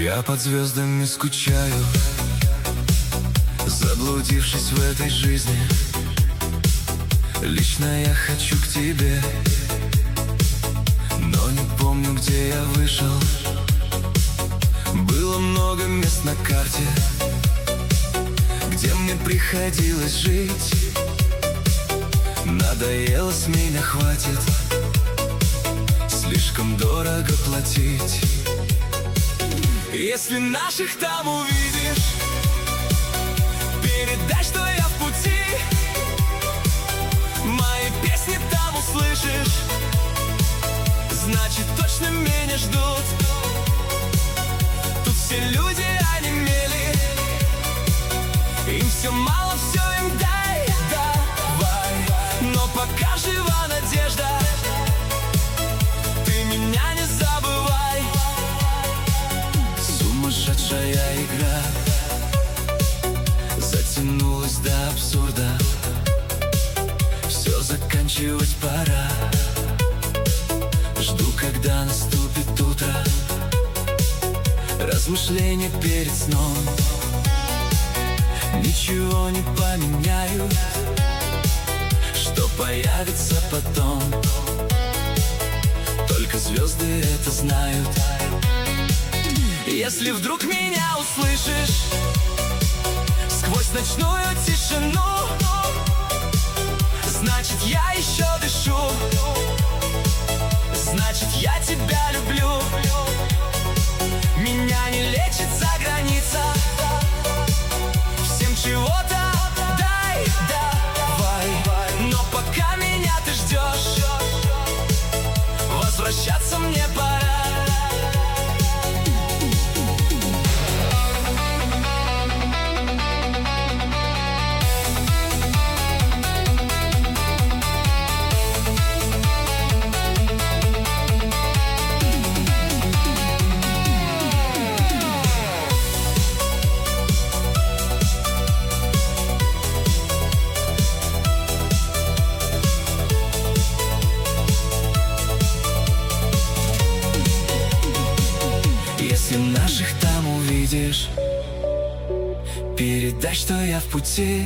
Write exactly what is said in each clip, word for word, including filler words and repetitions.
Я под звездами скучаю, заблудившись в этой жизни. Лично я хочу к тебе, но не помню, где я вышел. Было много мест на карте, где мне приходилось жить. Надоело, с меня хватит, слишком дорого платить. Если наших там увидишь, передай, что я в пути. Мои песни там услышишь, значит, точно меня ждут. Тут все люди онемели, им все мало, все им дай, давай. Но пока жива надежда, ты меня не забывай. Сумасшедшая игра затянулась до абсурда. Все заканчивать пора. Жду, когда наступит утро. Размышления перед сном ничего не поменяют. Что появится потом, только звезды это знают. Если вдруг меня услышишь сквозь ночную тишину, значит, я еще дышу, значит, я тебя люблю. Меня не лечит за граница, всем чего-то дай, давай. Но пока меня ты ждешь, возвращаться мне пора. Если наших там увидишь, передай, что я в пути.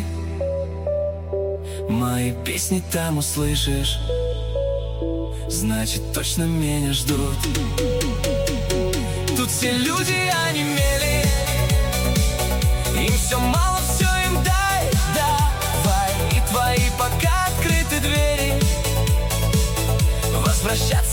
Мои песни там услышишь, значит, точно меня ждут. Тут все люди онемели, им все мало, все им дай, давай. И твои пока открыты двери, возвращаться